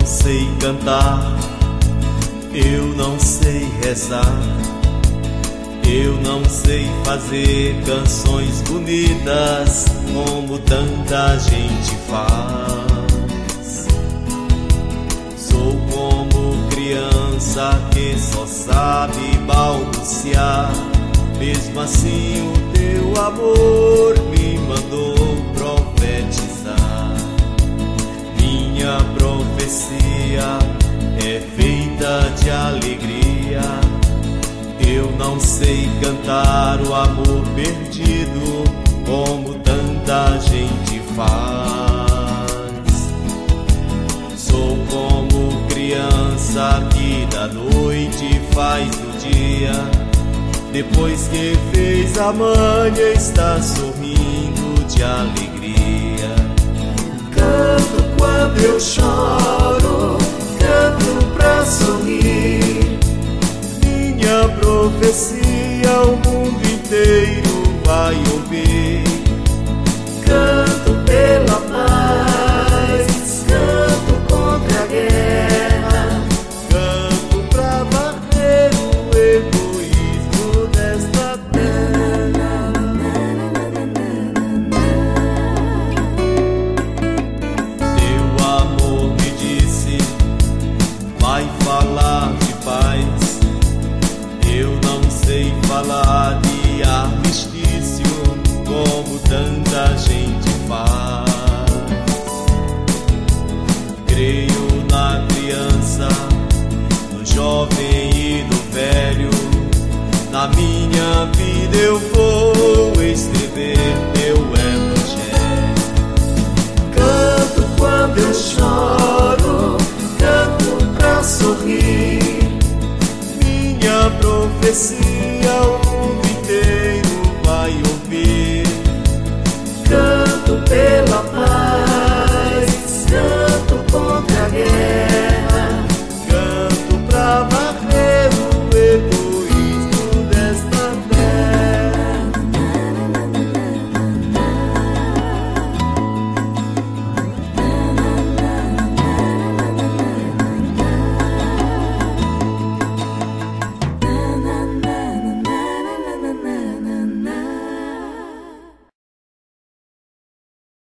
sei cantar, eu não sei rezar, eu não sei fazer canções bonitas como tanta gente faz. Sou como criança que só sabe balbuciar. Mesmo assim o teu amor me mandou profetizar. Minha profecia é feita de alegria. Eu não sei cantar o amor perdido como tanta gente faz. Sou como criança que da noite faz o dia. Depois que fez a manha está sorrindo de alegria. Canto quando eu choro, canto pra sorrir. Minha profecia o mundo inteiro vai ouvir. Canto pela paz, canto contra a guerra. Canto pra varrer o egoísmo desta terra. Teu amor me disse, vai falar de paz. Eu não sei falar de armistício como tanta gente faz. Creio na criança, no jovem e no velho. Na minha vida eu vou escrever teu evangelho. Canto quando eu choro, canto pra sorrir. Minha profecia o mundo inteiro